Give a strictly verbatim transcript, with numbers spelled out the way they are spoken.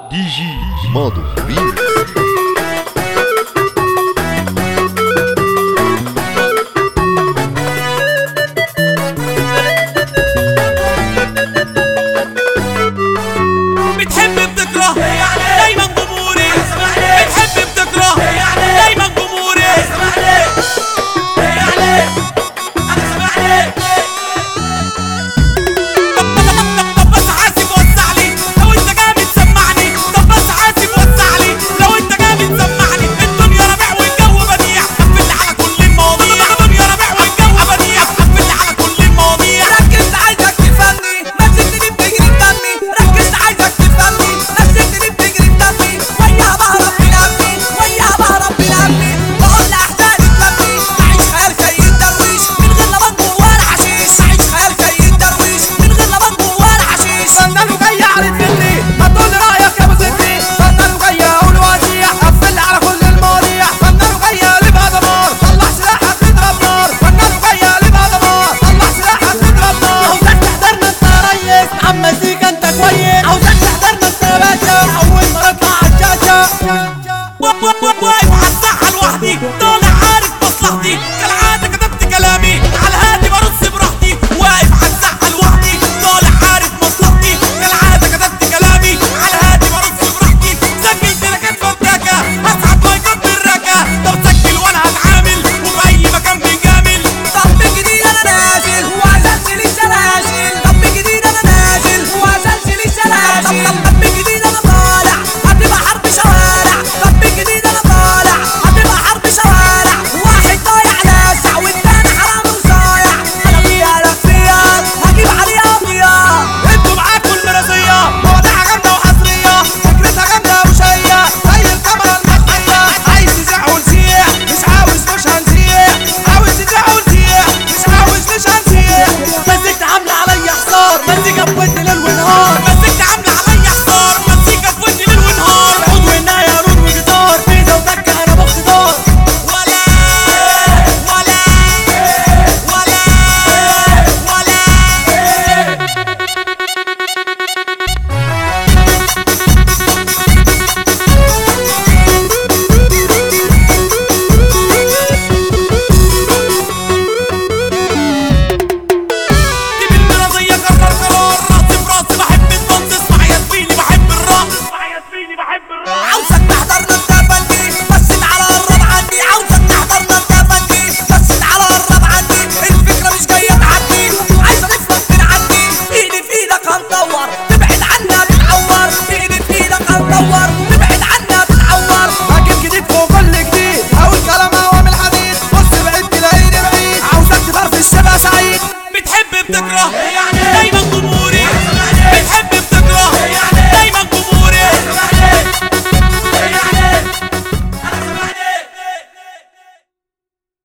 دي جي ماضو ريميكس. بتحب بتكره دايما جمهوري، بتحب بتكره دايما جمهوري. طب بس حاسب وسع لي لو انت جامد سمعني، طب بس حاسب وسع لي لو انت جامد سمعني. الدنيا ربيع والجو بديع، قفلت على كل المواضيع. الدنيا ربيع والجو بديع، قفلت على كل المواضيع. ركزت عايزك تفهمني، مسكتني بتجري بدمي. ركزت عايزك تفهمني، مسكتني بتجري بدمي. وياها بهرب من همي، وياها بهرب من همي. بقول لأحزاني تلمي، أعيش خيال سيد درويش من غير لا بنجر ولا حشيش. أعيش خيال سيد درويش من غير لا بنجر ولا حشيش. فنان وجاي أعرض مني، هتقول لي رأيك يا أبو ستي. فنان وجاي أقول وأذيع، قفل على كل المواضيع. فنان وجاي أقلبها دمار، طلع سلاحك تضرب نار. فنان وجاي أقلبها دمار، طلع سلاحك تضرب نار. عاوزك تحضرنا أنت يا ريس، عم مزيكا أنت كويس. عاوزك تحضرنا أنت يا باشا، أول ما نطلع على الشاشة. واقف على الساحة لوحدي، طالع عارف مصلحتي. كالعادة كتبت كلامي على الهادي برص براحتي. واقف على الساحة لوحدي، طالع عارف مصلحتي. كالعادة كتبت كلامي على الهادي برص براحتي. سجل تراكات فتاكة، هسحب مايكات بالراكة. طب سجل وانا هتعامل، وفي اي مكان بنجامل. طب جديد أنا نازل وعزلت لي سلاسل. طب جديد أنا نازل وعزلت لي سلاسل. طب جديد أنا طالع، هتبقى حرب شوارع. طب جديد أنا طالع، هتبقى حرب شوارع. واحد ضايع لاسع والتاني حرام وصايع. أنا فيها لك فيها، هجيب عليها ضياع. انتوا معاكوا المرازية، مواضيعها جامدة وحصرية، فكرتها جامدة وشية زي الكاميرا المصرية. عايز تزيع ونزيع، مش عاوز مش هنزيع. عاوز تزيع ونزيع، مش عاوز مش هنزيع. مزيكتي عاملة عليا حصار، مزيكا في ودني ليل ونهار. مزيكتي عاملة عليا حصار، مزيكا في ودني ليل ونهار. عود والناي عود وجيتار، بيزا وتكة أنا باختصار. ولا ولا ولا ولا دي بالمرضية قرر قرار. راسي براسي بحب الدنس، اسمع يا زميلي بحب الرقص. اسمع يا زميلي بحب الرقص. عاوزك تحضرنا انت يا فندي، بس تعالى قرب عندي. عاوزك تحضرنا انت يا فندي، بس تعالى قرب عندي. الفكرة مش جاية تعدي، عايزة نفهم من عندي. ايدي في ايدك هندور، تبعد عنا بتعور. ايدي في ايدك هندور، تبعد عنا بتعور. هجيب جديد فوق كل جديد، هقول كلام هوا من الحديد. بص بعيد تلاقيني بعيد، عاوزك تفرفش تبقى سعيد. بتحب بتكره دايما جمهوري، بتحب